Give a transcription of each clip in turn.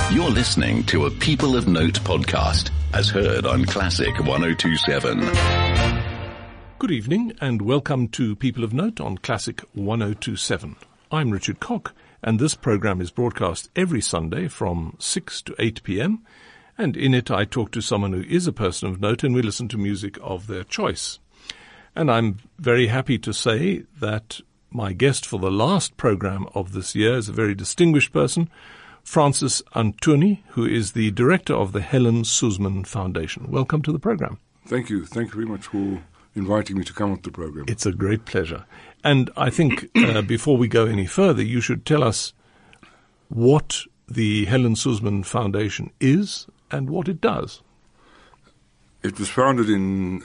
You're listening to a People of Note podcast, as heard on Classic 102.7. Good evening and welcome to People of Note on Classic 102.7. I'm Richard Cock, and this program is broadcast every Sunday from 6 to 8 p.m. And in it I talk to someone who is a person of note and we listen to music of their choice. And I'm very happy to say that my guest for the last program of this year is a very distinguished person, Francis Antoni, who is the director of the Helen Suzman Foundation. Welcome to the program. Thank you. Thank you very much for inviting me to come on the program. It's a great pleasure. And I think before we go any further, you should tell us what the Helen Suzman Foundation is and what it does. It was founded in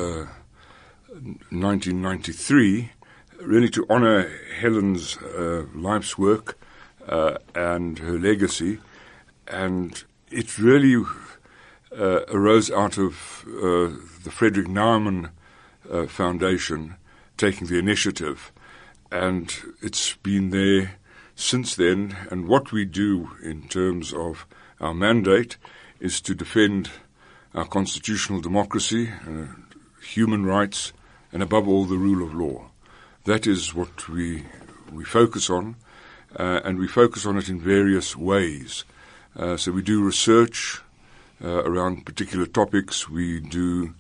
1993, really to honor Helen's life's work and her legacy, and it really arose out of the Frederick Naumann Foundation taking the initiative, and it's been there since then. And what we do in terms of our mandate is to defend our constitutional democracy, human rights, and above all the rule of law. That is what we focus on. And we focus on it in various ways. So we do research around particular topics. We do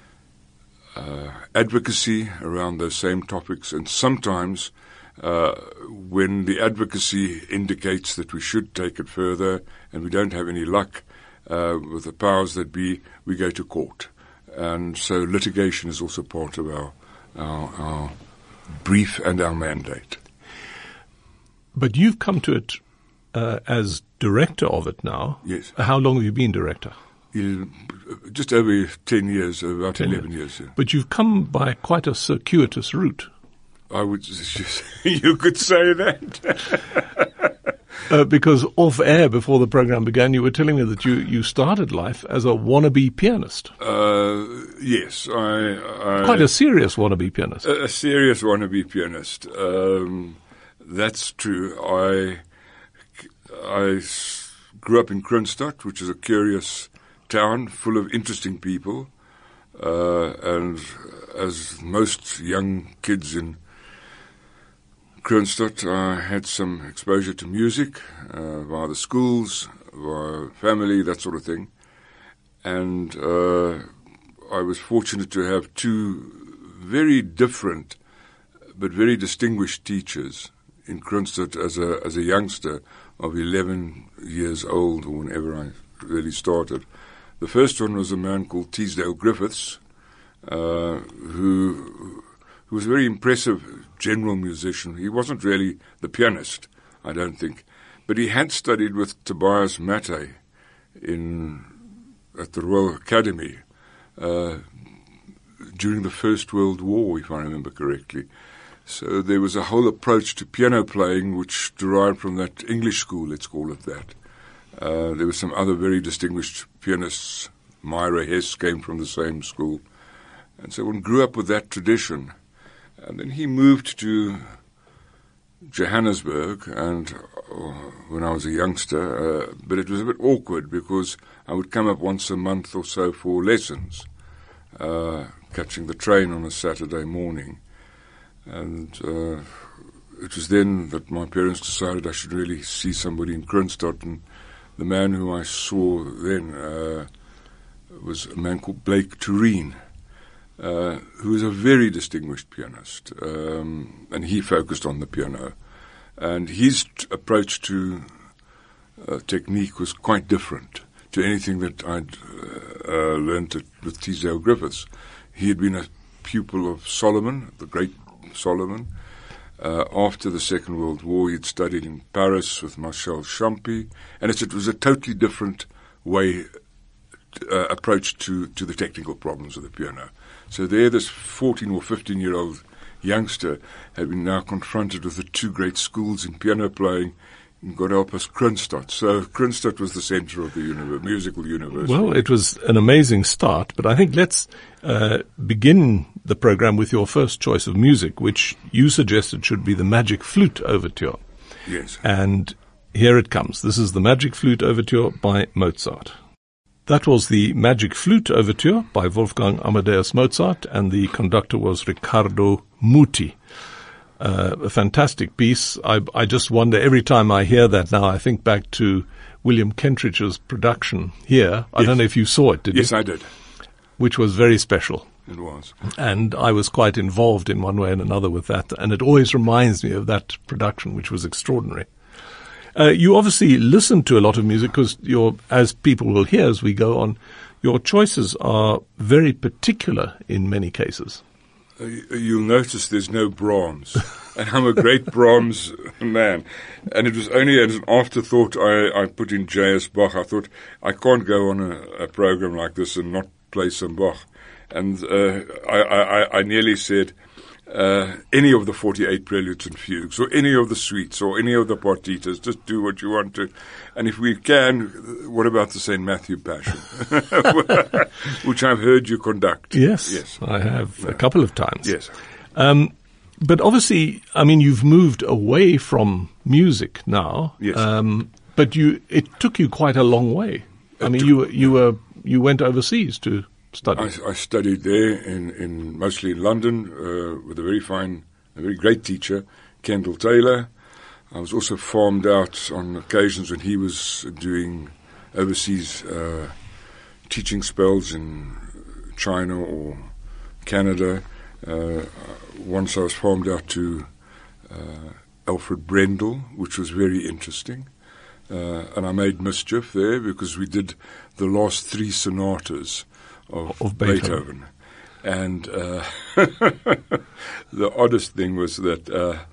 advocacy around those same topics. And sometimes when the advocacy indicates that we should take it further and we don't have any luck with the powers that be, we go to court. And so litigation is also part of our brief and our mandate. But you've come to it as director of it now. Yes. How long have you been director? Just over 10 years, about 11 years. Yeah. But you've come by quite a circuitous route. I would you could say that. Because off air before the program began, you were telling me that you started life as a wannabe pianist. Yes. Quite a serious wannabe pianist. A serious wannabe pianist. That's true. I grew up in Kroonstad, which is a curious town full of interesting people. And as most young kids in Kroonstad, I had some exposure to music via the schools, via family, that sort of thing. And I was fortunate to have two very different but very distinguished teachers in Kroonstad as a youngster of 11 years old, or whenever I really started. The first one was a man called Teasdale Griffiths, who was a very impressive general musician. He wasn't really the pianist, I don't think, but he had studied with Tobias Mattei at the Royal Academy during the First World War, if I remember correctly. So there was a whole approach to piano playing which derived from that English school, let's call it that. There were some other very distinguished pianists. Myra Hess came from the same school. And so one grew up with that tradition. And then he moved to Johannesburg and when I was a youngster, but it was a bit awkward because I would come up once a month or so for lessons, catching the train on a Saturday morning. And it was then that my parents decided I should really see somebody in Kroonstad, and the man who I saw then was a man called Blake Tureen, who was a very distinguished pianist, and he focused on the piano. And his approach to technique was quite different to anything that I'd learned with Teasdale Griffiths. He had been a pupil of Solomon, the great Solomon. After the Second World War, he'd studied in Paris with Marcel Champy, and it was a totally different approach to the technical problems of the piano. So there, this 14 or 15-year-old youngster had been now confronted with the two great schools in piano playing, and God help us, Kroonstad. So Kroonstad was the center of the musical universe. Well, it was an amazing start, but I think let's begin the program with your first choice of music, which you suggested should be the Magic Flute Overture. Yes. And Here it comes. This is the Magic Flute Overture by Mozart. That was the Magic Flute Overture by Wolfgang Amadeus Mozart, and the conductor was Riccardo Muti. A fantastic piece. I just wonder, every time I hear that now, I think back to William Kentridge's production here. I don't know if you saw it, did you? Yes, I did. Which was very special. It was. And I was quite involved in one way and another with that, and it always reminds me of that production, which was extraordinary. You obviously listen to a lot of music because as people will hear as we go on, your choices are very particular in many cases. You'll notice there's no Brahms, and I'm a great Brahms man. And it was only as an afterthought I put in J.S. Bach. I thought I can't go on a program like this and not play some Bach. And I nearly said, any of the 48 preludes and fugues, or any of the suites, or any of the partitas, just do what you want to. And if we can, what about the St. Matthew Passion, which I've heard you conduct? Yes, I have a couple of times. Yes. But obviously, I mean, you've moved away from music now. Yes. But it took you quite a long way. I mean, you went overseas to study. I studied there in mostly in London with a very great teacher, Kendall Taylor. I was also farmed out on occasions when he was doing overseas teaching spells in China or Canada. Once I was farmed out to Alfred Brendel, which was very interesting. And I made mischief there because we did the last 3 sonatas of Beethoven. And the oddest thing was that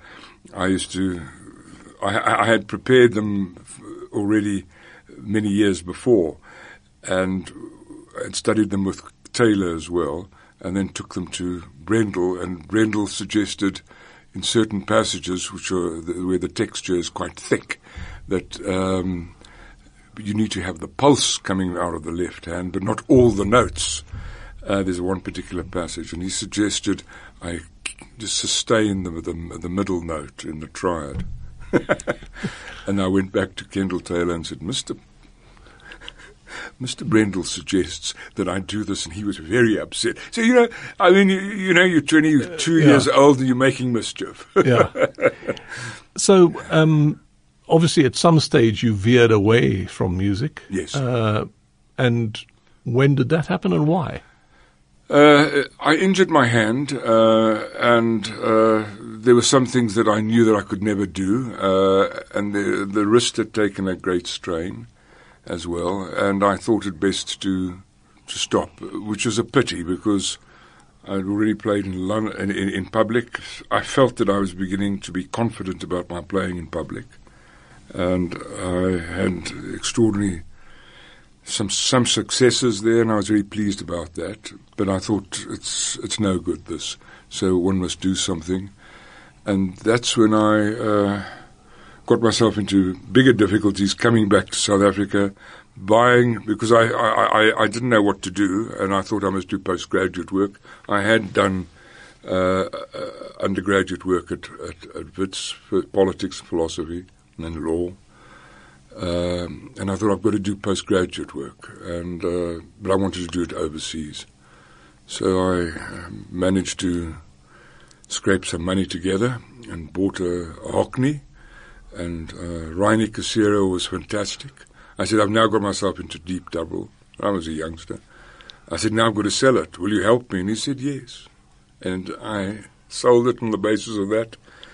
I had prepared them already many years before and studied them with Taylor as well, and then took them to Brendel, and Brendel suggested in certain passages where the texture is quite thick that you need to have the pulse coming out of the left hand, but not all the notes. There's one particular passage, and he suggested I just sustain the middle note in the triad. And I went back to Kendall Taylor and said, Mr. Brendel suggests that I do this, and he was very upset. So, you're 22 years old and you're making mischief. Yeah. So, obviously, at some stage, you veered away from music. Yes. And when did that happen, and why? I injured my hand, and there were some things that I knew that I could never do, and the wrist had taken a great strain as well, and I thought it best to stop, which was a pity because I'd already played in London, in public. I felt that I was beginning to be confident about my playing in public, and I had extraordinary some successes there, and I was very pleased about that. But I thought it's no good, this. So one must do something, and that's when I got myself into bigger difficulties coming back to South Africa, because I didn't know what to do, and I thought I must do postgraduate work. I had done undergraduate work at Wits for politics, philosophy, and law. And I thought I've got to do postgraduate work, but I wanted to do it overseas. So I managed to scrape some money together and bought a Hockney, and Reine Casero was fantastic. I said, I've now got myself into deep trouble. I was a youngster. I said, now I've got to sell it. Will you help me? And he said, yes. And I sold it on the basis of that.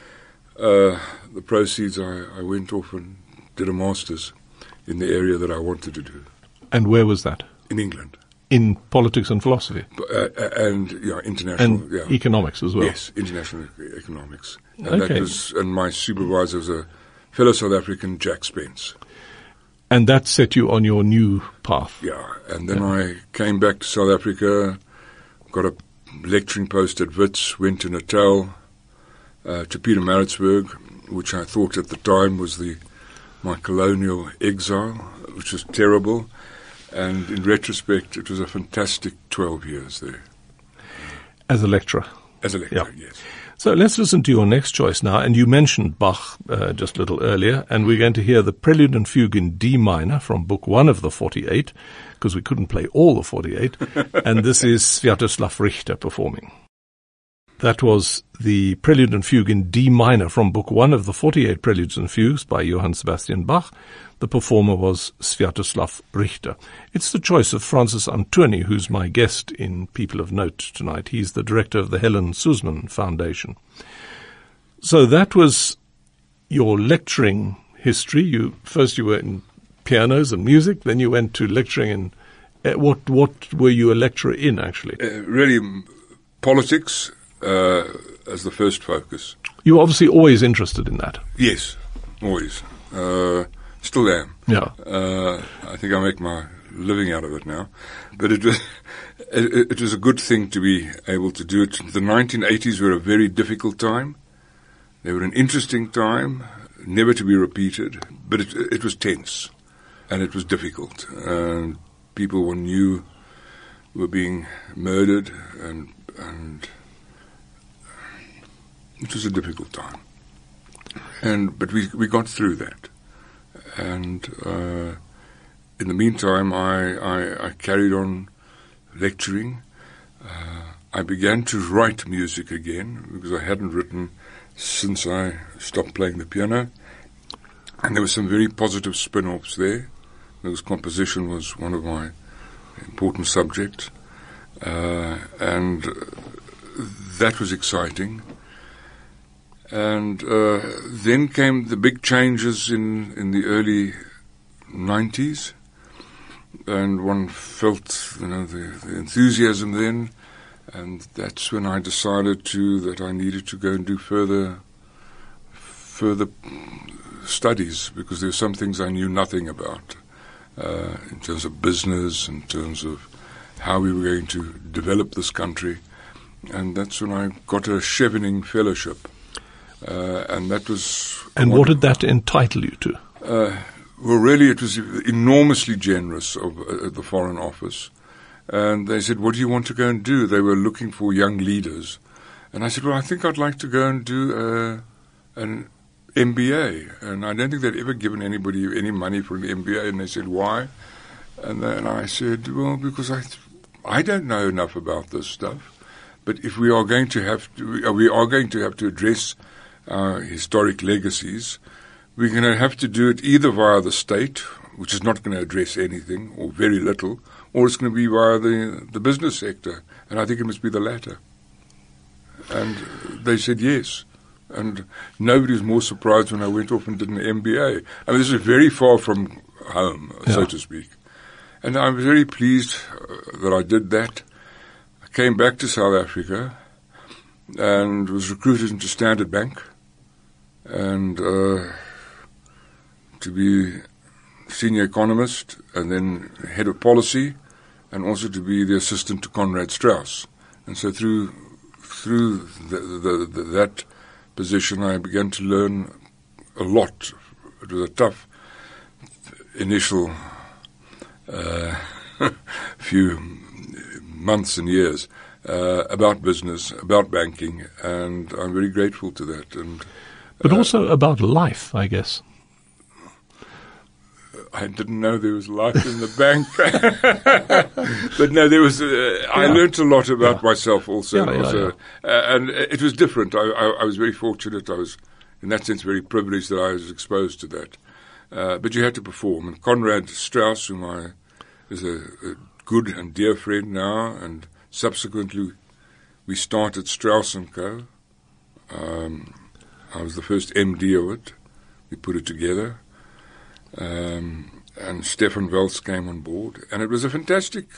The proceeds, I went off and did a master's in the area that I wanted to do. And where was that? In England. In politics and philosophy? And international. And economics as well? Yes, international economics. And okay. And my supervisor was a fellow South African, Jack Spence. And that set you on your new path? Yeah, and then I came back to South Africa, got a lecturing post at Wits, went to Natal, to Pietermaritzburg, which I thought at the time was my colonial exile, which was terrible. And in retrospect, it was a fantastic 12 years there. As a lecturer? As a lecturer, yes. So let's listen to your next choice now. And you mentioned Bach just a little earlier, and we're going to hear the Prelude and Fugue in D minor from Book 1 of the 48, because we couldn't play all the 48, and this is Sviatoslav Richter performing. That was the Prelude and Fugue in D minor from Book 1 of the 48 Preludes and Fugues by Johann Sebastian Bach. The performer was Sviatoslav Richter. It's the choice of Francis Antouni, who's my guest in People of Note tonight. He's the director of the Helen Suzman Foundation. So that was your lecturing history. First you were in pianos and music, then you went to lecturing in... What were you a lecturer in, actually? Really, politics as the first focus. You were obviously always interested in that. Yes, always. Still am. Yeah. I think I make my living out of it now. But it was a good thing to be able to do it. The 1980s were a very difficult time. They were an interesting time, never to be repeated. But it was tense, and it was difficult. And people one knew were being murdered, and it was a difficult time. But we got through that. And in the meantime, I carried on lecturing. I began to write music again, because I hadn't written since I stopped playing the piano. And there were some very positive spin-offs there, because composition was one of my important subjects. And that was exciting. And then came the big changes in the early 90s, and one felt, the enthusiasm then, and that's when I decided that I needed to go and do further studies, because there were some things I knew nothing about, in terms of business, in terms of how we were going to develop this country, and that's when I got a Chevening Fellowship. And that was... And what did that entitle you to? Well, really, it was enormously generous of the Foreign Office. And they said, what do you want to go and do? They were looking for young leaders. And I said, well, I think I'd like to go and do an MBA. And I don't think they'd ever given anybody any money for an MBA. And they said, why? And then I said, well, because I don't know enough about this stuff. But if we are going to have to address our historic legacies, we're going to have to do it either via the state, which is not going to address anything or very little, or it's going to be via the business sector. And I think it must be the latter. And they said yes. And nobody was more surprised when I went off and did an MBA. I mean, this is very far from home, so to speak. And I'm very pleased that I did that. I came back to South Africa and was recruited into Standard Bank, and to be senior economist and then head of policy, and also to be the assistant to Conrad Strauss. And so through that position, I began to learn a lot. It was a tough initial few months and years about business, about banking, and I'm very grateful to that. But also about life, I guess. I didn't know there was life in the bank. But no, there was. I learned a lot about myself also. And it was different. I was very fortunate. I was, in that sense, very privileged that I was exposed to that. But you had to perform. And Conrad Strauss, whom is a good and dear friend now, and subsequently we started Strauss & Co. I was the first MD of it. We put it together. And Stefan Welz came on board. And it was a fantastic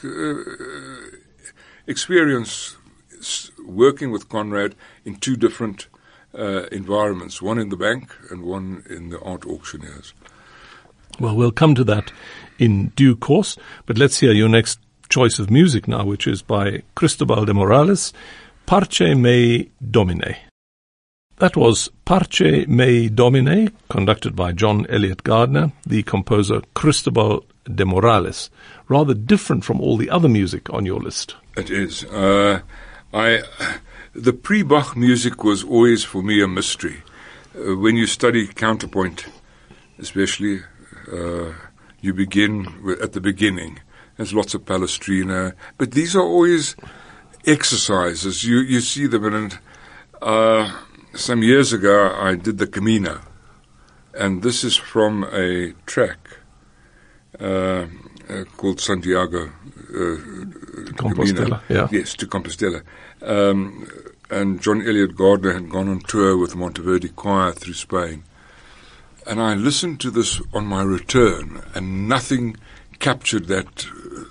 experience working with Conrad in two different environments, one in the bank and one in the art auctioneers. Well, we'll come to that in due course, but let's hear your next choice of music now, which is by Cristobal de Morales, Parce Mei Domine. That was Parce Mei Domine, conducted by John Eliot Gardner, the composer Cristobal de Morales. Rather different from all the other music on your list. It is. The pre-Bach music was always for me a mystery. When you study counterpoint, especially, you begin at the beginning. There's lots of Palestrina, but these are always exercises. You see them, and some years ago I did the Camino, and this is from a track called Santiago Compostela. Camino. Yes, to Compostela. And John Elliott Gardner had gone on tour with the Monteverdi Choir through Spain. And I listened to this on my return, and nothing captured that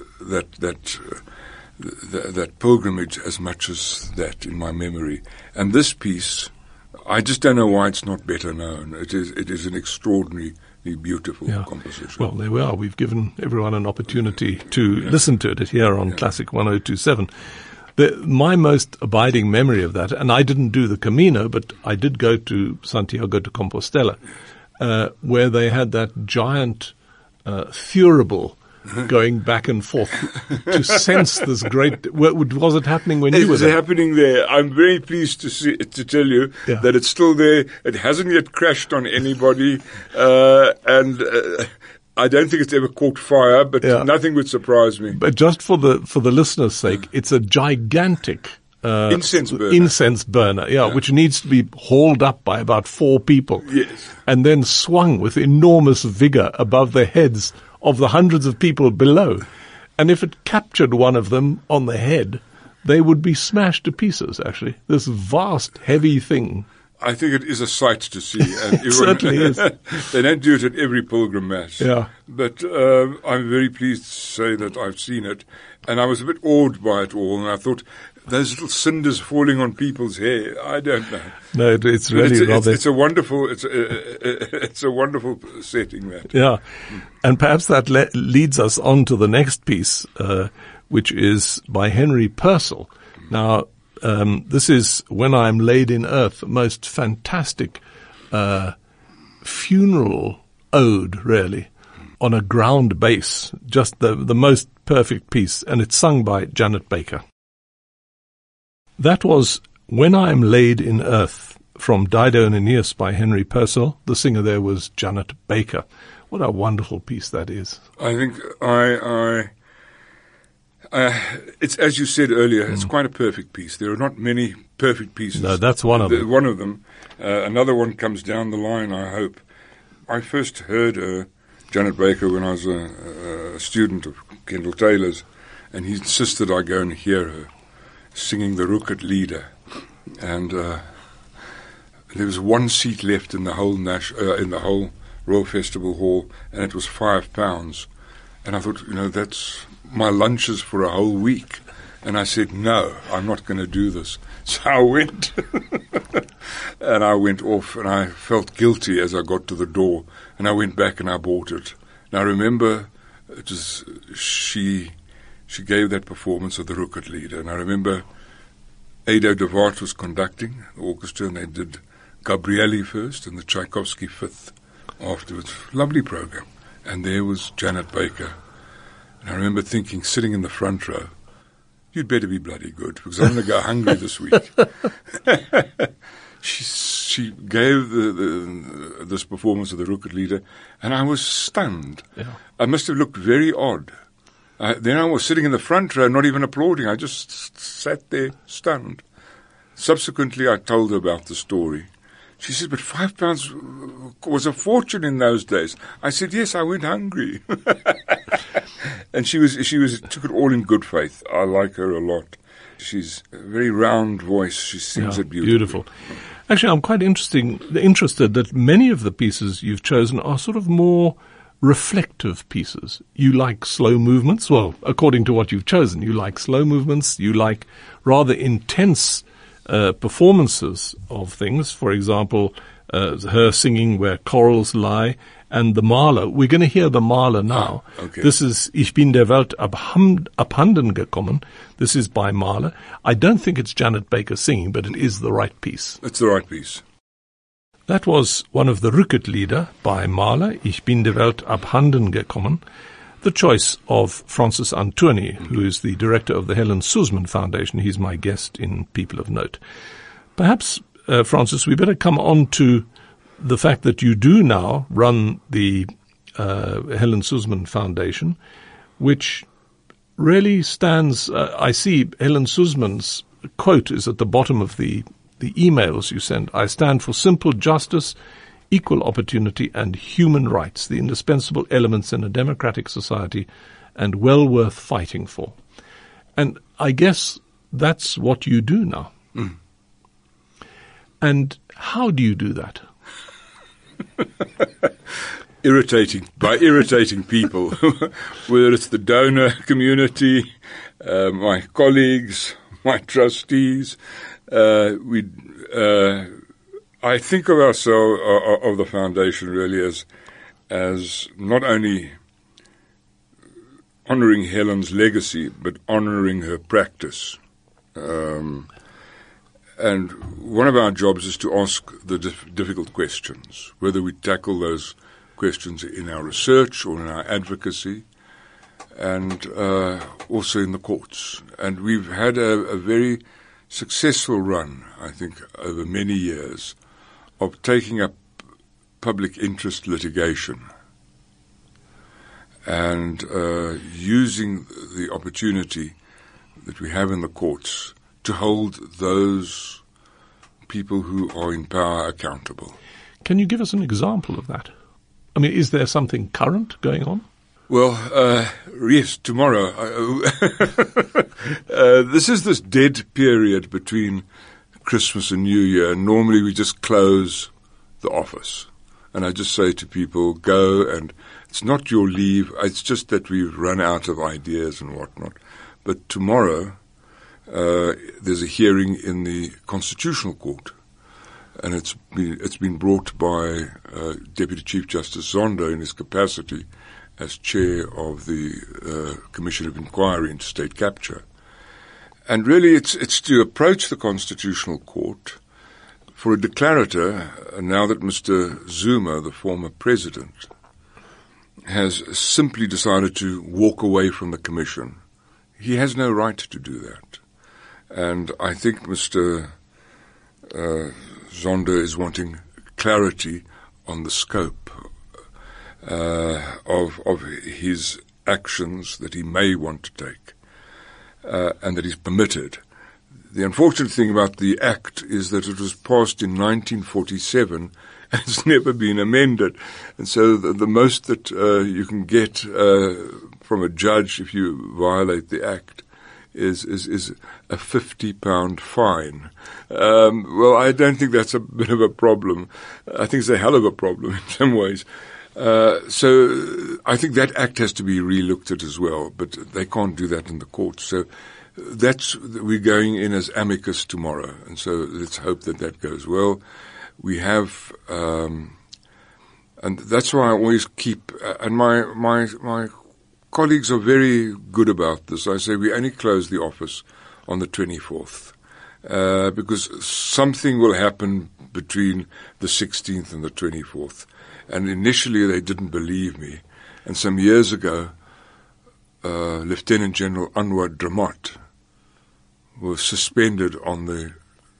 pilgrimage as much as that in my memory. And this piece, I just don't know why it's not better known. It is an extraordinarily beautiful composition. Well, there we are. We've given everyone an opportunity to listen to it here on Classic 1027. My most abiding memory of that, and I didn't do the Camino, but I did go to Santiago de Compostela, where they had that giant thurible going back and forth to sense this great. Was it happening when you were there? It was happening there. I'm very pleased to tell you that it's still there. It hasn't yet crashed on anybody, and I don't think it's ever caught fire. But nothing would surprise me. But just for the listeners' sake, it's a gigantic incense burner, which needs to be hauled up by about 4 people, and then swung with enormous vigor above the heads of the hundreds of people below. And if it captured one of them on the head, they would be smashed to pieces, actually. This vast, heavy thing. I think it is a sight to see. And it certainly is. They don't do it at every pilgrim mass. Yeah. But I'm very pleased to say that I've seen it. And I was a bit awed by it all. And I thought, those little cinders falling on people's hair, I don't know. No, it's really rather. It's a wonderful. It's a wonderful setting. That. Yeah, and perhaps that leads us on to the next piece, which is by Henry Purcell. Now, this is When I Am Laid in Earth, most fantastic funeral ode, really, on a ground bass. Just the most perfect piece, and it's sung by Janet Baker. That was When I Am Laid in Earth from Dido and Aeneas by Henry Purcell. The singer there was Janet Baker. What a wonderful piece that is. I think it's, as you said earlier, it's quite a perfect piece. There are not many perfect pieces. No, that's one of them. One of them. Another one comes down the line, I hope. I first heard Janet Baker when I was a student of Kendall Taylor's, and he insisted I go and hear her singing the Rukert Lieder, and there was 1 seat left in the whole Royal Festival Hall, and it was £5. And I thought, that's my lunches for a whole week. And I said, no, I'm not going to do this. So I went, and I went off, and I felt guilty as I got to the door, and I went back and I bought it. And I remember she gave that performance of the Rukert Lieder, and I remember Ado de Waart was conducting the orchestra, and they did Gabrieli first and the Tchaikovsky Fifth afterwards. Lovely program. And there was Janet Baker. And I remember thinking, sitting in the front row, you'd better be bloody good, because I'm going to go hungry this week. She gave this performance of the Rukert Lieder, and I was stunned. Yeah. I must have looked very odd. Then I was sitting in the front row, not even applauding. I just sat there, stunned. Subsequently, I told her about the story. She said, but £5 was a fortune in those days. I said, yes, I went hungry. And she took it all in good faith. I like her a lot. She's a very round voice. She sings it beautifully. Beautiful. Actually, I'm quite interested that many of the pieces you've chosen are sort of more reflective pieces. You like slow movements. Well, according to what you've chosen, you like slow movements. You like rather intense performances of things. For example, her singing Where Corals Lie and the Mahler. We're going to hear the Mahler now. Okay. This is Ich bin der Welt abhanden gekommen. This is by Mahler. I don't think it's Janet Baker singing, but it is the right piece. It's the right piece. That was one of the Rukert Lieder by Mahler, Ich bin der Welt abhanden gekommen. the choice of Francis Antoni, who is the director of the Helen Suzman Foundation. He's my guest in People of Note. Perhaps, Francis, we better come on to the fact that you do now run the Helen Suzman Foundation, which really stands, I see Helen Suzman's quote is at the bottom of the emails you send. I stand for simple justice, equal opportunity and human rights, the indispensable elements in a democratic society and well worth fighting for. And I guess that's what you do now. Mm. And how do you do that? By irritating people, whether it's the donor community, my colleagues, my trustees. I think of ourselves, of the foundation, really as not only honouring Helen's legacy, but honouring her practice. And one of our jobs is to ask the difficult questions, whether we tackle those questions in our research or in our advocacy, and also in the courts. And we've had a very successful run, I think, over many years of taking up public interest litigation and using the opportunity that we have in the courts to hold those people who are in power accountable. Can you give us an example of that? I mean, is there something current going on? Well, yes, tomorrow. This is this dead period between Christmas and New Year. Normally we just close the office. And I just say to people, go, and it's not your leave. It's just that we've run out of ideas and whatnot. But tomorrow there's a hearing in the Constitutional Court. And it's been brought by Deputy Chief Justice Zondo in his capacity as chair of the Commission of Inquiry into State Capture. And really it's to approach the Constitutional Court for a declarator, now that Mr. Zuma, the former president, has simply decided to walk away from the Commission. He has no right to do that. And I think Mr. Zondo is wanting clarity on the scope of his actions that he may want to take and that he's permitted. The unfortunate thing about the Act is that it was passed in 1947 and it's never been amended. And so the most that you can get from a judge if you violate the Act is a £50 fine. Well, I don't think that's a bit of a problem. I think it's a hell of a problem in some ways. So I think that Act has to be re-looked at as well, but they can't do that in the courts. So we're going in as amicus tomorrow, and so let's hope that goes well. We have, and that's why I always keep, and my colleagues are very good about this. I say we only close the office on the 24th, because something will happen between the 16th and the 24th. And initially they didn't believe me. And some years ago, Lieutenant General Anwar Dramat was suspended on the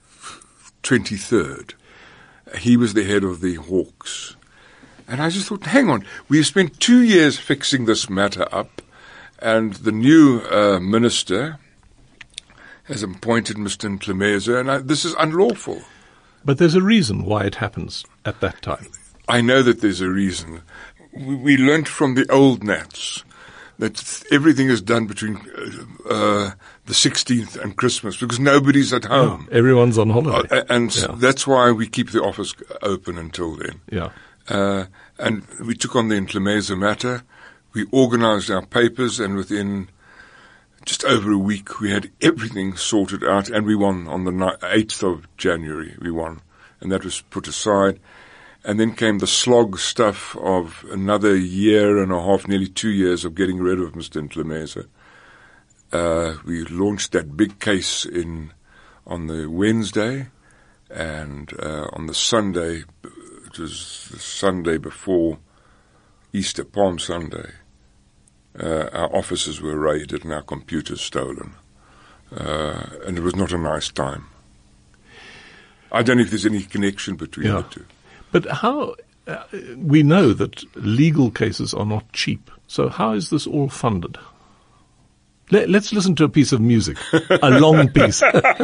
23rd. He was the head of the Hawks. And I just thought, hang on, we've spent 2 years fixing this matter up, and the new minister has appointed Mr. Ntlumeza, and this is unlawful. But there's a reason why it happens at that time. I know that there's a reason. We learnt from the old Nats that everything is done between the 16th and Christmas because nobody's at home. Yeah, everyone's on holiday. That's why we keep the office open until then. Yeah. And we took on the Ntlumeza matter. We organized our papers, and within just over a week we had everything sorted out, and we won on the 8th of January. We won, and that was put aside. And then came the slog stuff of another year and a half, nearly 2 years of getting rid of Mr. Ntlumeza. We launched that big case on the Wednesday, and on the Sunday, it was the Sunday before Easter, Palm Sunday, our offices were raided and our computers stolen. And it was not a nice time. I don't know if there's any connection between the two. But how... we know that legal cases are not cheap. So how is this all funded? Let's listen to a piece of music, a long piece.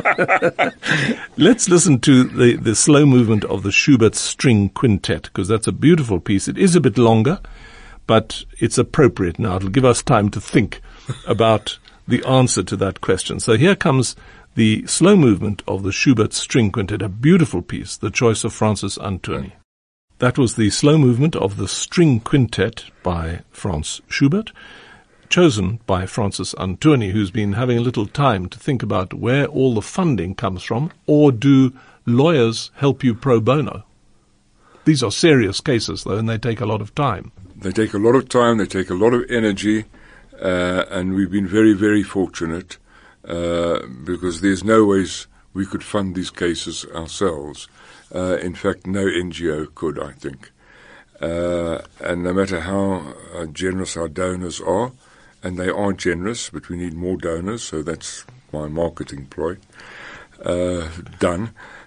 Let's listen to the slow movement of the Schubert String Quintet, because that's a beautiful piece. It is a bit longer, but it's appropriate now. It'll give us time to think about the answer to that question. So here comes the slow movement of the Schubert String Quintet, a beautiful piece, the choice of Francis Antouni. That was the slow movement of the String Quintet by Franz Schubert, chosen by Francis Antouni, who's been having a little time to think about where all the funding comes from, or do lawyers help you pro bono? These are serious cases, though, and they take a lot of time. They take a lot of time, they take a lot of energy, and we've been very, very fortunate because there's no ways we could fund these cases ourselves. In fact, no NGO could, I think. And no matter how generous our donors are, and they are generous, but we need more donors, so that's my marketing ploy done.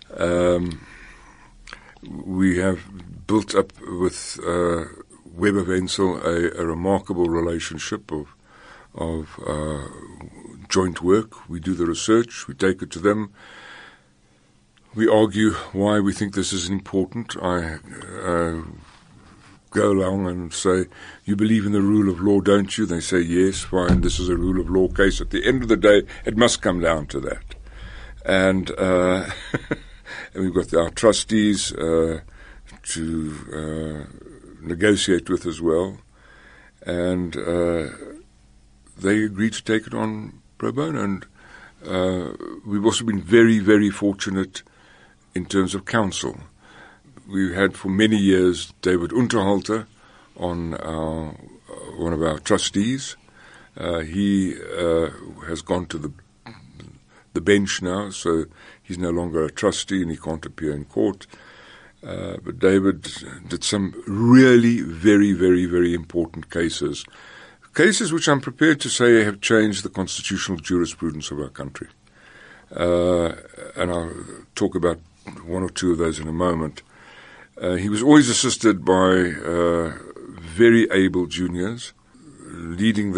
We have built up with Weber Wenzel a remarkable relationship of joint work. We do the research, we take it to them. We argue why we think this is important. I go along and say, you believe in the rule of law, don't you? They say, yes, fine, this is a rule of law case. At the end of the day, it must come down to that. And, and we've got our trustees to negotiate with as well. And they agreed to take it on pro bono. And we've also been very, very fortunate in terms of counsel. We had for many years David Unterhalter on one of our trustees. He has gone to the bench now, so he's no longer a trustee and he can't appear in court. But David did some really very, very, very important cases. Cases which I'm prepared to say have changed the constitutional jurisprudence of our country. And I'll talk about one or two of those in a moment. He was always assisted by very able juniors. Leading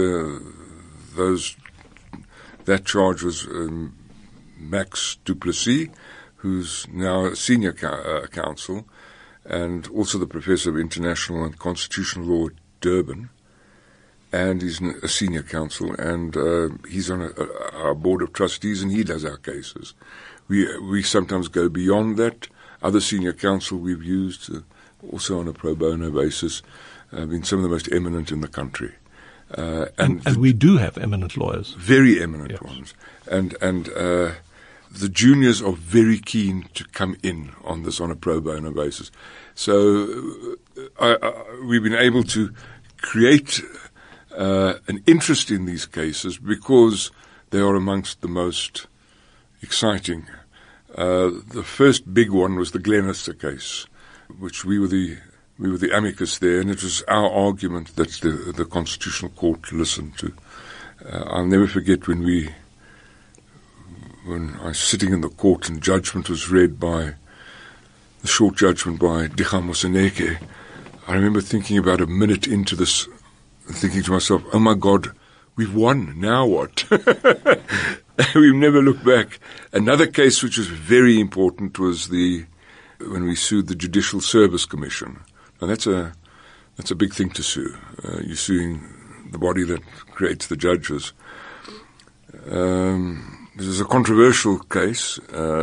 that charge was Max Duplessis, who's now a senior counsel, and also the professor of international and constitutional law at Durban. And he's a senior counsel, and he's on our board of trustees, and he does our cases. We sometimes go beyond that. Other senior counsel we've used, also on a pro bono basis, have been some of the most eminent in the country. And we do have eminent lawyers. Very eminent ones. And the juniors are very keen to come in on this on a pro bono basis. So we've been able to create an interest in these cases because they are amongst the most exciting. The first big one was the Glenister case, which we were the amicus there, and it was our argument that the Constitutional Court listened to. I'll never forget when I was sitting in the court and judgment was read by the short judgment by Dikha Moseneke. I remember thinking about a minute into this, thinking to myself, oh my God, we've won, now what? We've never looked back. Another case which was very important was when we sued the Judicial Service Commission. Now that's a big thing to sue. You're suing the body that creates the judges. This is a controversial case.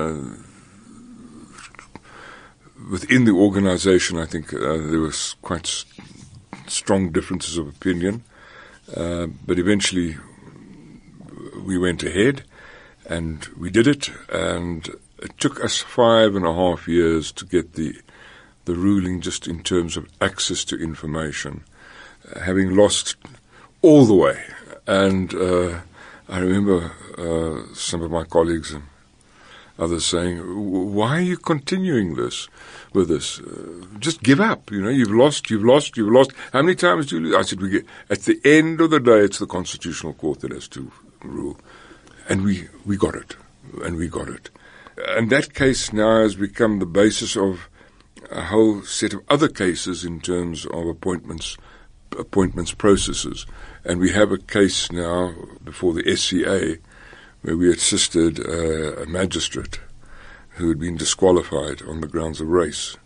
Within the organization, I think there was quite strong differences of opinion. But eventually we went ahead and we did it, and it took us 5.5 years to get the ruling just in terms of access to information, having lost all the way. And I remember some of my colleagues others saying, why are you continuing this with this? Just give up. You've lost. How many times do you lose? I said, at the end of the day, it's the Constitutional Court that has to rule. And we got it. And that case now has become the basis of a whole set of other cases in terms of appointments processes. And we have a case now before the SCA where we assisted a magistrate who had been disqualified on the grounds of race.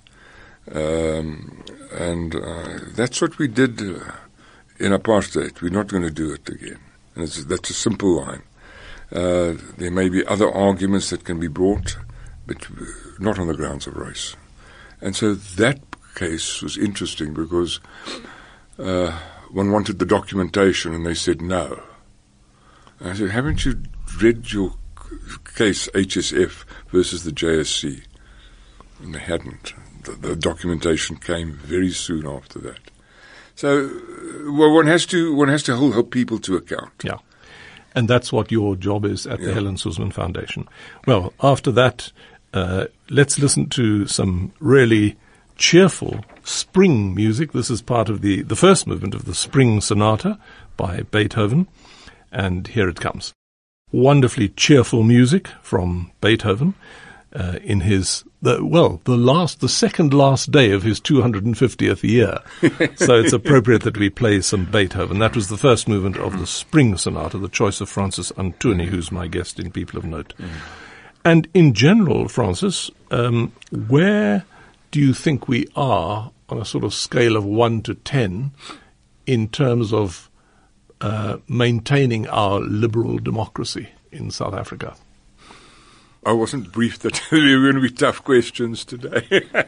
And that's what we did in apartheid. We're not going to do it again. And that's a simple line. There may be other arguments that can be brought, but not on the grounds of race. And so that case was interesting because one wanted the documentation and they said no. And I said, haven't you read your case HSF versus the JSC? And they hadn't. The documentation came very soon after that. So one has to hold people to account. Yeah. And that's what your job is at the Helen Suzman Foundation. Well, after that, let's listen to some really cheerful spring music. This is part of the first movement of the Spring Sonata by Beethoven. And here it comes. Wonderfully cheerful music from Beethoven in his, the second last day of his 250th year. So it's appropriate that we play some Beethoven. That was the first movement of the Spring Sonata, the choice of Francis Antuni, who's my guest in People of Note. And in general, Francis, where do you think we are on a sort of scale of 1 to 10 in terms of maintaining our liberal democracy in South Africa? I wasn't briefed that there were going to be tough questions today.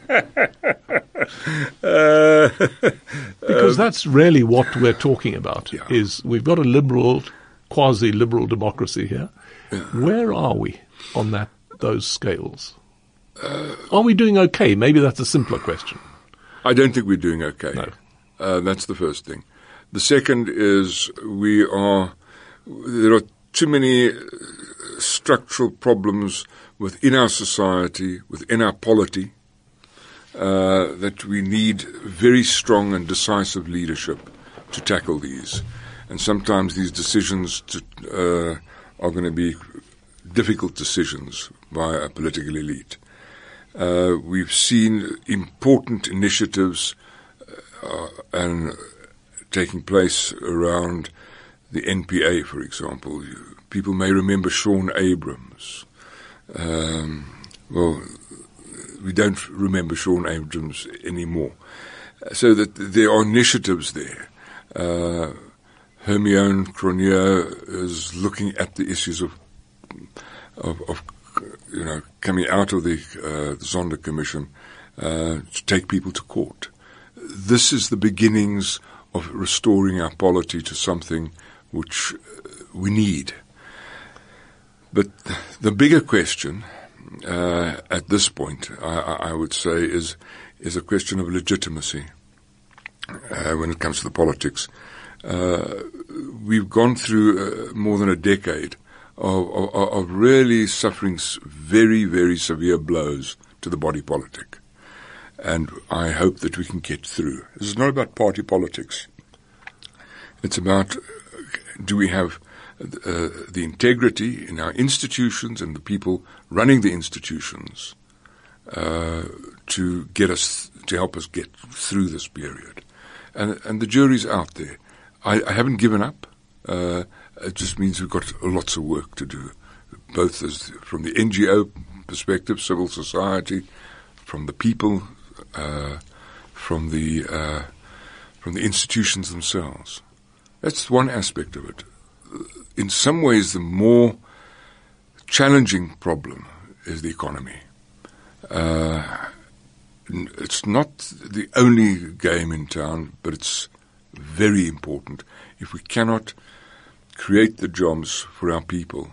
Because that's really what we're talking about, is we've got a liberal, quasi-liberal democracy here. Yeah. Where are we on those scales? Are we doing okay? Maybe that's a simpler question. I don't think we're doing okay. No. That's the first thing. The second is there are too many structural problems within our society, within our polity, that we need very strong and decisive leadership to tackle these. And sometimes these decisions are going to be difficult decisions by a political elite. We've seen important initiatives and taking place around the NPA, for example. People may remember Sean Abrams. We don't remember Sean Abrams anymore. So that there are initiatives there. Hermione Cronje is looking at the issues of coming out of the Zondo Commission to take people to court. This is the beginnings of restoring our polity to something which we need. But the bigger question at this point, I would say, is a question of legitimacy when it comes to the politics. We've gone through more than a decade of really suffering very, very severe blows to the body politic. And I hope that we can get through. This is not about party politics. It's about, do we have the integrity in our institutions and the people running the institutions to help us get through this period. And the jury's out there. I haven't given up. It just means we've got lots of work to do, both from the NGO perspective, civil society, from the people, from the institutions themselves. That's one aspect of it. In some ways, the more challenging problem is the economy. It's not the only game in town, but it's very important. If we cannot create the jobs for our people,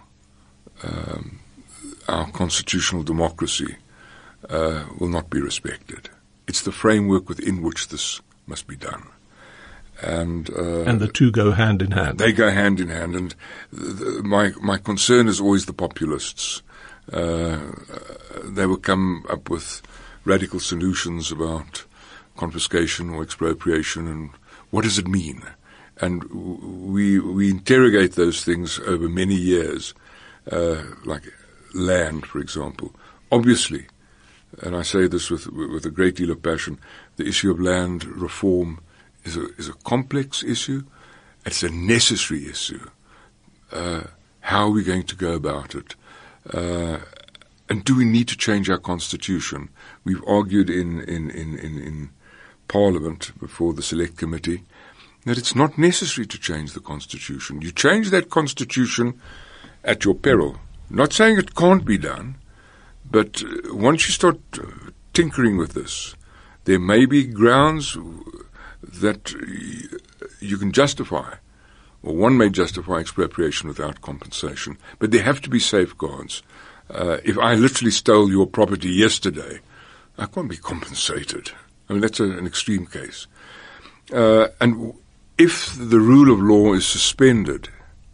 our constitutional democracy will not be respected. It's the framework within which this must be done. And the two go hand in hand. They go hand in hand. And my concern is always the populists. they will come up with radical solutions about confiscation or expropriation and what does it mean. And we interrogate those things over many years, like land, for example. Obviously, and I say this with a great deal of passion, the issue of land reform is a complex issue. It's a necessary issue. How are we going to go about it? And do we need to change our constitution? We've argued in Parliament before the Select Committee that it's not necessary to change the constitution. You change that constitution at your peril. Not saying it can't be done, but once you start tinkering with this, there may be grounds that you can justify, or one may justify expropriation without compensation, but there have to be safeguards. If I literally stole your property yesterday, I can't be compensated. I mean, that's an extreme case. And if the rule of law is suspended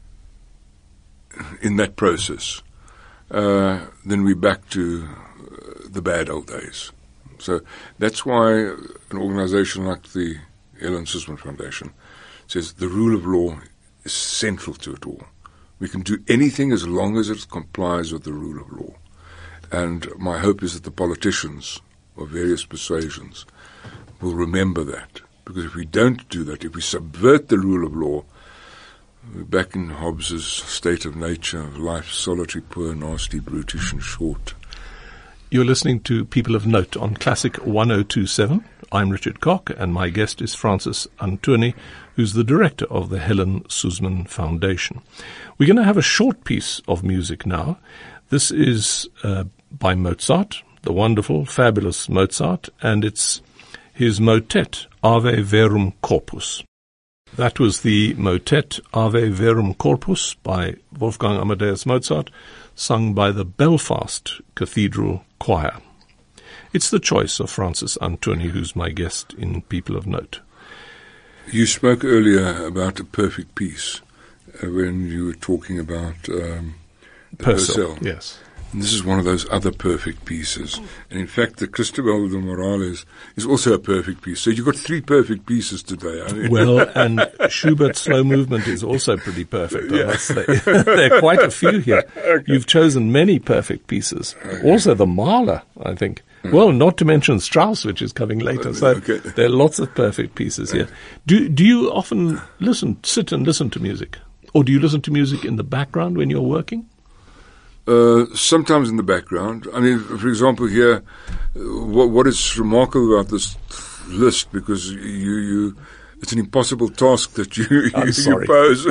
in that process, then we're back to the bad old days. So that's why an organization like the Helen Suzman Foundation says the rule of law is central to it all. We can do anything as long as it complies with the rule of law. And my hope is that the politicians of various persuasions will remember that. Because if we don't do that, if we subvert the rule of law, we're back in Hobbes's state of nature, of life solitary, poor, nasty, brutish and short. You're listening to People of Note on Classic 1027. I'm Richard Koch, and my guest is Francis Antoni, who's the director of the Helen Suzman Foundation. We're going to have a short piece of music now. This is by Mozart, the wonderful, fabulous Mozart, and it's his motet, Ave Verum Corpus. That was the motet Ave Verum Corpus by Wolfgang Amadeus Mozart, sung by the Belfast Cathedral Choir. It's the choice of Francis Antoni, who's my guest in People of Note. You spoke earlier about a perfect piece when you were talking about Purcell. Yes. And this is one of those other perfect pieces. And in fact, the Cristobal de Morales is also a perfect piece. So you've got three perfect pieces today. I mean. Well, and Schubert's slow movement is also pretty perfect, I must say. There are quite a few here. Okay. You've chosen many perfect pieces. Okay. Also the Mahler, I think. Well, not to mention Strauss, which is coming later. So there are lots of perfect pieces here. Do you often sit and listen to music? Or do you listen to music in the background when you're working? Sometimes in the background. I mean, for example, here, what is remarkable about this list, because you it's an impossible task that you pose.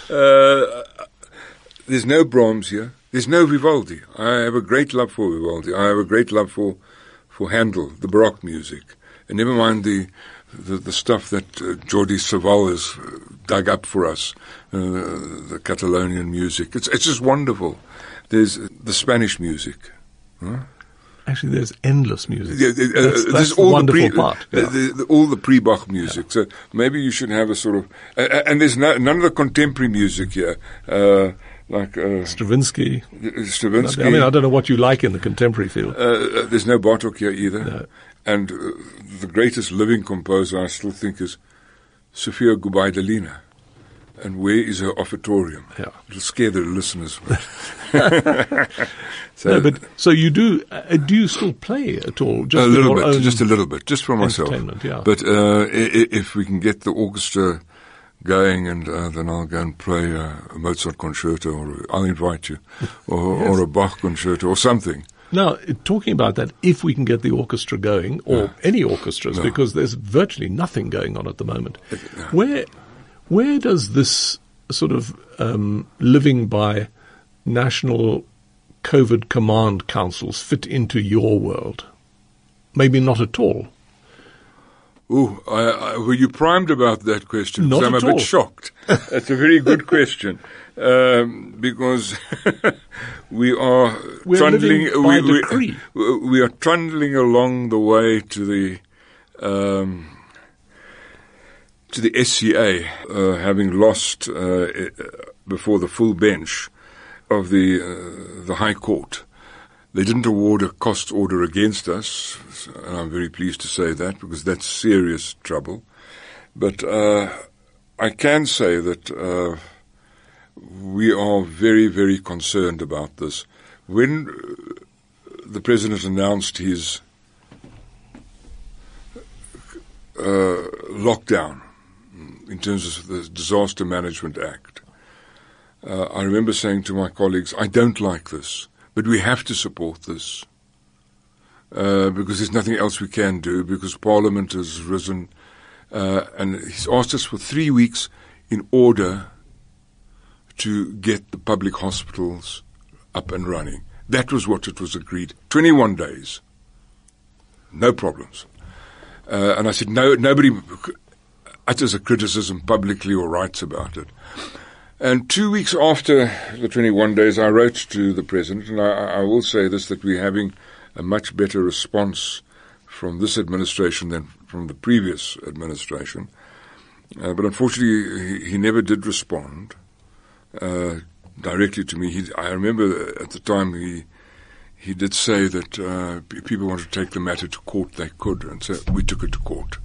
There's no Brahms here. There's no Vivaldi. I have a great love for Vivaldi. I have a great love for Handel, the Baroque music, and never mind the stuff that Jordi Savall has dug up for us, the Catalonian music. It's just wonderful. There's the Spanish music. Huh? Actually, there's endless music. That's the wonderful part. All the pre-Bach music. Yeah. So maybe you should have a sort of... and there's none of the contemporary music here. Like Stravinsky. I mean, I don't know what you like in the contemporary field. There's no Bartók here either. No. And the greatest living composer I still think is Sofia Gubaidulina. And where is her offertorium? Yeah. It'll scare the listeners. So you do you still play at all? Just a little bit, just a little bit, just for myself. Yeah. But if we can get the orchestra going, and then I'll go and play a Mozart concerto, or I'll invite you, or a Bach concerto, or something. Now, talking about that, if we can get the orchestra going, or any orchestras, because there's virtually nothing going on at the moment, where does this sort of living by national COVID command councils fit into your world? Maybe not at all. Oh, were you primed about that question? Not I'm at a bit shocked. That's a very good question, because we're living by decree. We are trundling along the way to the SCA, having lost before the full bench of the High Court. They didn't award a cost order against us, and I'm very pleased to say that, because that's serious trouble. But I can say that we are very, very concerned about this. When the President announced his lockdown in terms of the Disaster Management Act, I remember saying to my colleagues, I don't like this, but we have to support this because there's nothing else we can do, because Parliament has risen and he's asked us for 3 weeks in order to get the public hospitals up and running. That was what it was agreed. 21 days. No problems. And I said, no, nobody utters a criticism publicly or writes about it. And 2 weeks after the 21 days, I wrote to the President, and I will say this, that we're having a much better response from this administration than from the previous administration. But unfortunately, he never did respond directly to me. I remember at the time he did say that if people wanted to take the matter to court, they could, and so we took it to court.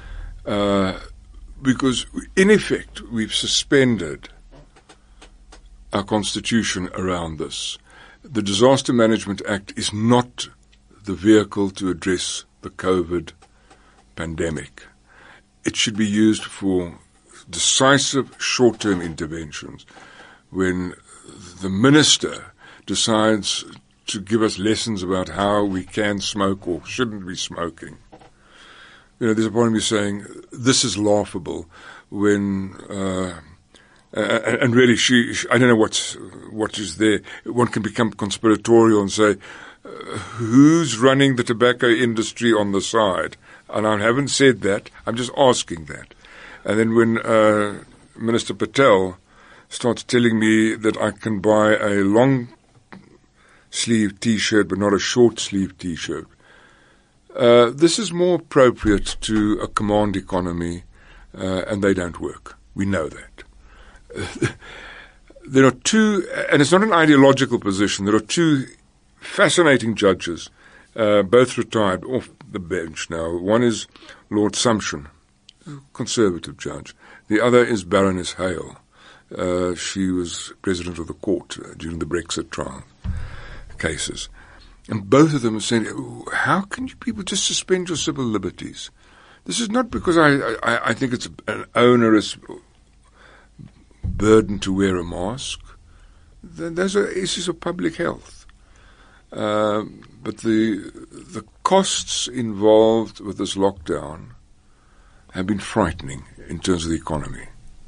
Because, in effect, we've suspended our constitution around this. The Disaster Management Act is not the vehicle to address the COVID pandemic. It should be used for decisive short-term interventions. When the minister decides to give us lessons about how we can smoke or shouldn't be smoking, there's a part of me saying, this is laughable when, and really I don't know what is there. One can become conspiratorial and say, who's running the tobacco industry on the side? And I haven't said that. I'm just asking that. And then when Minister Patel starts telling me that I can buy a long sleeve T-shirt but not a short sleeve T-shirt, this is more appropriate to a command economy, and they don't work. We know that. There are two, and it's not an ideological position, there are two fascinating judges, both retired off the bench now. One is Lord Sumption, Conservative judge. The other is Baroness Hale. She was president of the court during the Brexit trial cases. And both of them are saying, how can you people just suspend your civil liberties? This is not because I think it's an onerous burden to wear a mask. Those are issues of public health. But the costs involved with this lockdown have been frightening in terms of the economy.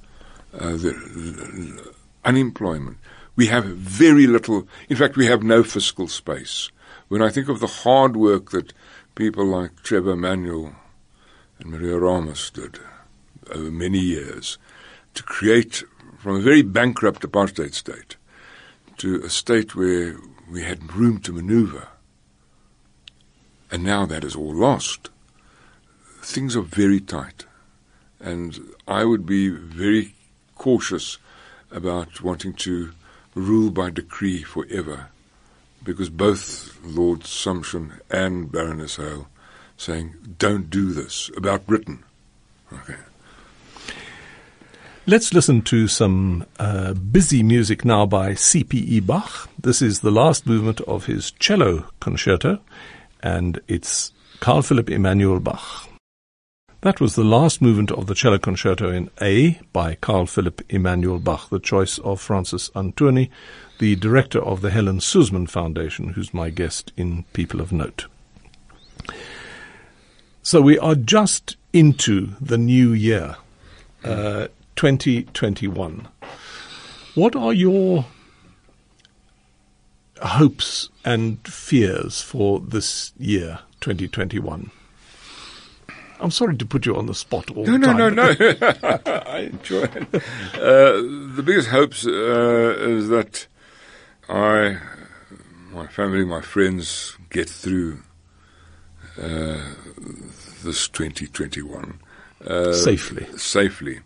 The unemployment. We have very little, in fact, we have no fiscal space. When I think of the hard work that people like Trevor Manuel and Maria Ramos did over many years to create from a very bankrupt apartheid state to a state where we had room to maneuver, and now that is all lost. Things are very tight, and I would be very cautious about wanting to rule by decree forever, because both Lord Sumption and Baroness Hale saying, don't do this, about Britain. Okay. Let's listen to some busy music now by C.P.E. Bach. This is the last movement of his cello concerto, and it's Carl Philipp Emanuel Bach. That was the last movement of the cello concerto in A by Carl Philipp Emanuel Bach, the choice of Francis Antouni, the director of the Helen Suzman Foundation, who's my guest in People of Note. So we are just into the new year, 2021. What are your hopes and fears for this year, 2021? I'm sorry to put you on the spot all the time. No. I enjoy it. The biggest hopes is that my family, my friends get through this 2021 safely.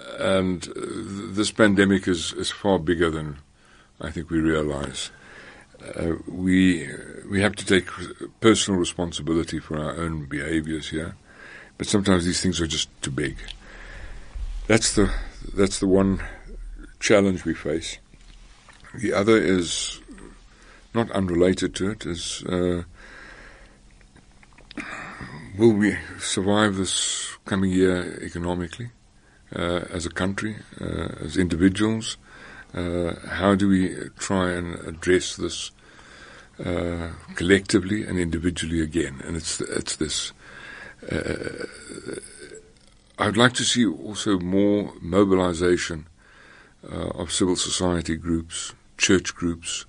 And this pandemic is far bigger than I think we realize. we have to take personal responsibility for our own behaviours here, but sometimes these things are just too big. That's the one challenge we face. The other is not unrelated to it. Is will we survive this coming year economically, as a country, as individuals? How do we try and address this collectively and individually again? And it's this. I'd like to see also more mobilization of civil society groups, church groups,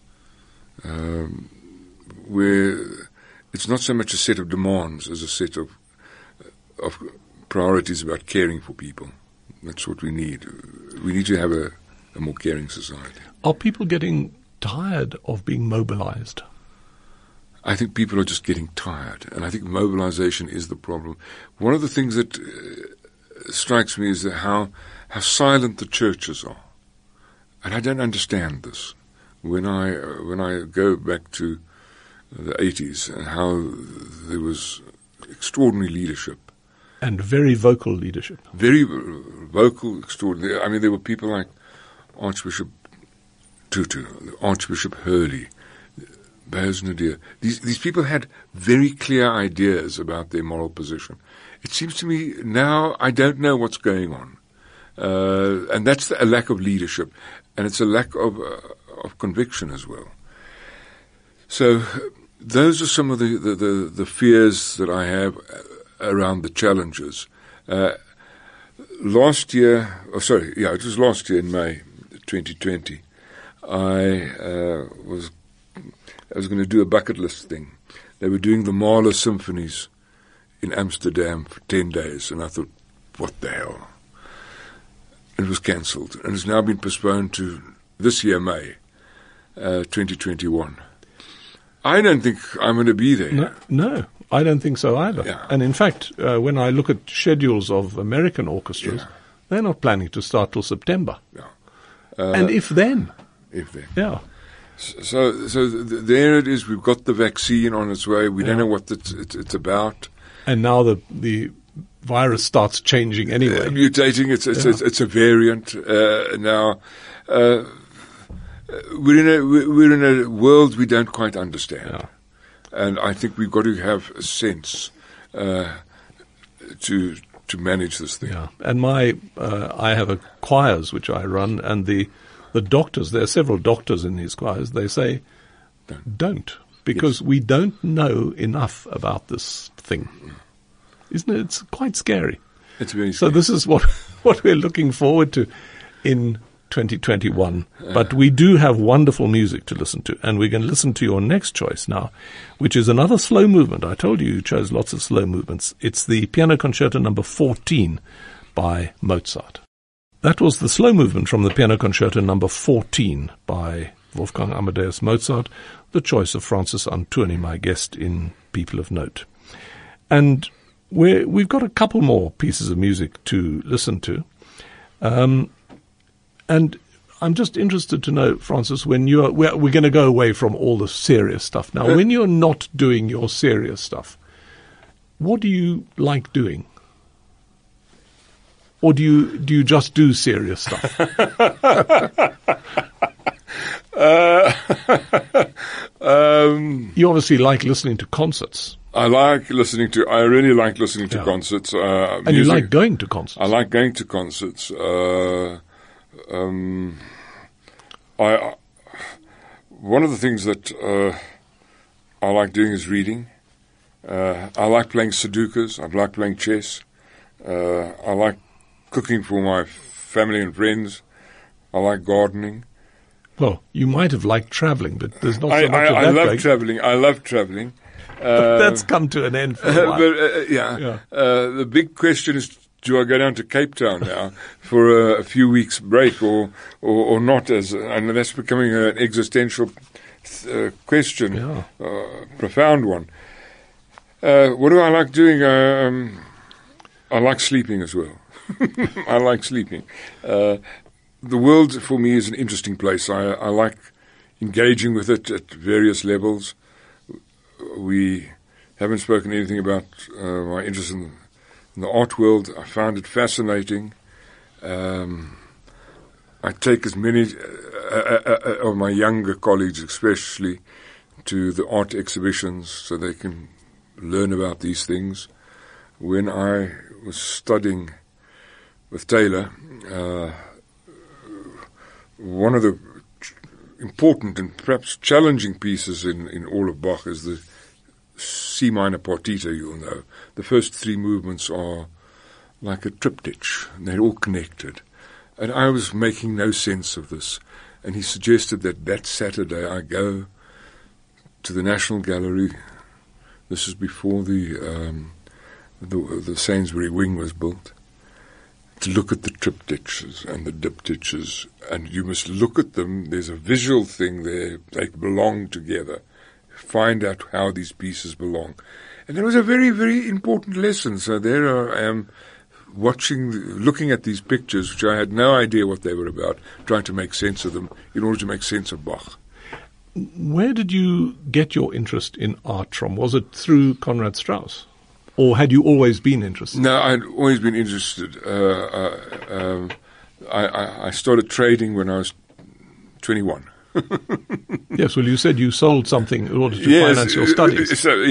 where it's not so much a set of demands as a set of priorities about caring for people. That's what we need. We need to have a more caring society. Are people getting tired of being mobilized? I think people are just getting tired, and I think mobilization is the problem. One of the things that strikes me is that how silent the churches are, and I don't understand this. When I go back to the 80s and how there was extraordinary leadership. And very vocal leadership. Very vocal, extraordinary. I mean, there were people like Archbishop Tutu, Archbishop Hurley, Baz Nadir. These people had very clear ideas about their moral position. It seems to me now I don't know what's going on. And that's a lack of leadership. And it's a lack of conviction as well. So those are some of the fears that I have around the challenges. Last year, it was last year in May 2020, I was going to do a bucket list thing. They were doing the Mahler symphonies in Amsterdam for 10 days, and I thought, what the hell? It was cancelled, and it's now been postponed to this year, May 2021. I don't think I'm going to be there. No, I don't think so either. Yeah. And in fact, when I look at schedules of American orchestras, they're not planning to start till September. Yeah. And if then. Yeah. So there it is. We've got the vaccine on its way. We don't know what it's about. And now the virus starts changing anyway. Mutating. It's a variant now. We're in a world we don't quite understand, and I think we've got to have a sense to manage this thing. Yeah, and I have a choirs which I run, and the doctors, there are several doctors in these choirs. They say, don't because we don't know enough about this thing, isn't it? It's quite scary. It's very scary. So this is what we're looking forward to in 2021, but we do have wonderful music to listen to, and we're going to listen to your next choice now, which is another slow movement. I told you chose lots of slow movements. It's the Piano Concerto number 14 by Mozart. That was the slow movement from the Piano Concerto number 14 by Wolfgang Amadeus Mozart, the choice of Francis Antoni, my guest in People of Note. And we've got a couple more pieces of music to listen to. And I'm just interested to know, Francis, when we're going to go away from all the serious stuff. Now, when you're not doing your serious stuff, what do you like doing? Or do you just do serious stuff? You obviously like listening to concerts. I really like listening to concerts. And you like going to concerts. I like going to concerts. One of the things that I like doing is reading. I like playing Sudokus. I like playing chess. I like cooking for my family and friends. I like gardening. Well, you might have liked traveling, but there's not so much of that. I love traveling. I love traveling. But that's come to an end for a while. The big question is, do I go down to Cape Town now for a few weeks break or not? And that's becoming an existential question, profound one. What do I like doing? I like sleeping as well. I like sleeping. The world for me is an interesting place. I like engaging with it at various levels. We haven't spoken anything about my interest in the art world. I found it fascinating. I take as many of my younger colleagues especially to the art exhibitions so they can learn about these things. When I was studying with Taylor, one of the important and perhaps challenging pieces in all of Bach is the C minor partita, you'll know. The first three movements are like a triptych, and they're all connected. And I was making no sense of this. And he suggested that Saturday I go to the National Gallery. This is before the Sainsbury wing was built, to look at the triptychs and the diptychs. And you must look at them. There's a visual thing there. They belong together. Find out how these pieces belong. And it was a very, very important lesson. So there I am, looking at these pictures, which I had no idea what they were about, trying to make sense of them in order to make sense of Bach. Where did you get your interest in art from? Was it through Konrad Strauss? Or had you always been interested? No, I'd always been interested. I started trading when I was 21. Yes, well, you said you sold something in order to finance your studies. So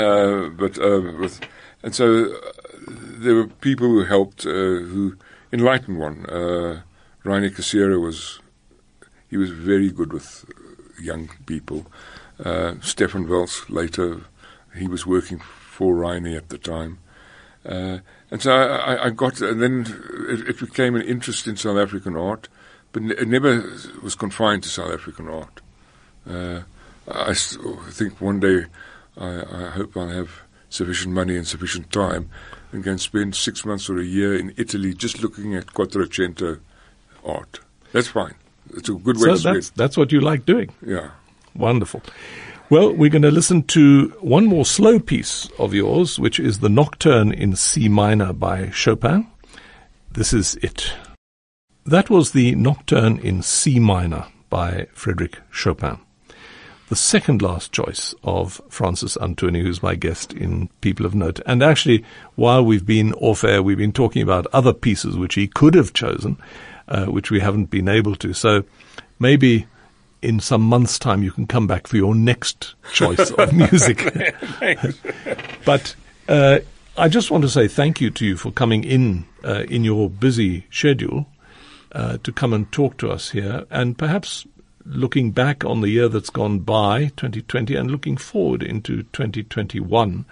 there were people who helped, who enlightened one. Rainer Kassierer was very good with young people. Stefan Wels later, he was working for Rainer at the time. And so I got, and then it became an interest in South African art, but it never was confined to South African art. I think one day I hope I'll have sufficient money and sufficient time and can spend 6 months or a year in Italy just looking at Quattrocento art. That's fine. It's a good way to spend. That's what you like doing? Yeah. Wonderful. Well, we're going to listen to one more slow piece of yours, which is the Nocturne in C minor by Chopin. This is it. That was the Nocturne in C minor by Frédéric Chopin. The second last choice of Francis Antouni, who's my guest in People of Note. And actually, while we've been off air, we've been talking about other pieces which he could have chosen, which we haven't been able to. So maybe in some months' time you can come back for your next choice of music. But I just want to say thank you to you for coming in your busy schedule to come and talk to us here, and perhaps looking back on the year that's gone by, 2020, and looking forward into 2021,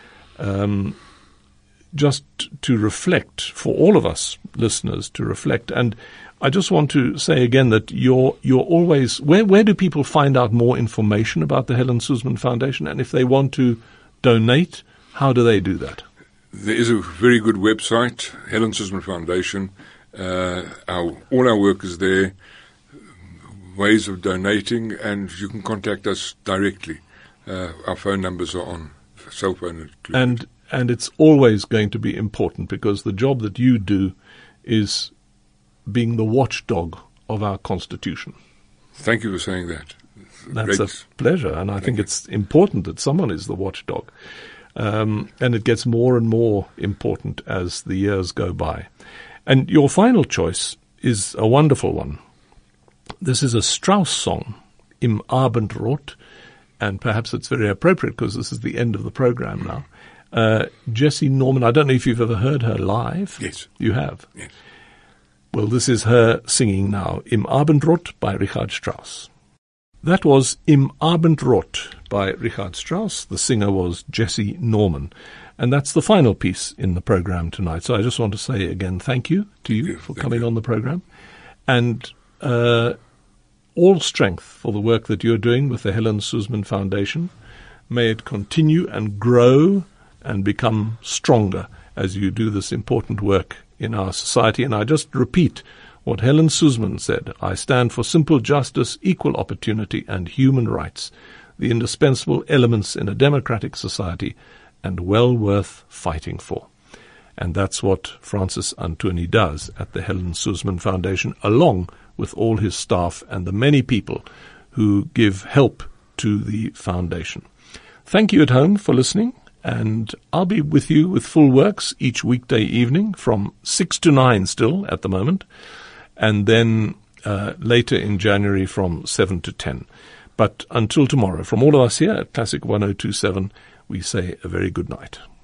just to reflect, for all of us listeners to reflect. And I just want to say again that you're always, where do people find out more information about the Helen Suzman Foundation? And if they want to donate, how do they do that? There is a very good website, Helen Suzman Foundation. All our work is there, ways of donating, and you can contact us directly. Our phone numbers are on, cell phone included. And it's always going to be important, because the job that you do is being the watchdog of our Constitution. Thank you for saying that. That's a pleasure, and I think it's important that someone is the watchdog. And it gets more and more important as the years go by. And your final choice is a wonderful one. This is a Strauss song, Im Abendrot, and perhaps it's very appropriate because this is the end of the program now. Jessie Norman, I don't know if you've ever heard her live. Yes. You have? Yes. Well, this is her singing now, Im Abendrot by Richard Strauss. That was Im Abendrot by Richard Strauss. The singer was Jessie Norman. And that's the final piece in the program tonight. So I just want to say again thank you to you for coming on the program. And all strength for the work that you're doing with the Helen Suzman Foundation. May it continue and grow and become stronger as you do this important work in our society. And I just repeat what Helen Suzman said: I stand for simple justice, equal opportunity, and human rights, the indispensable elements in a democratic society, and well worth fighting for. And that's what Francis Antouni does at the Helen Suzman Foundation, along with all his staff and the many people who give help to the foundation. Thank you at home for listening, and I'll be with you with Full Works each weekday evening from 6 to 9 still at the moment, and then later in January from 7 to 10. But until tomorrow, from all of us here at Classic 1027, we say a very good night.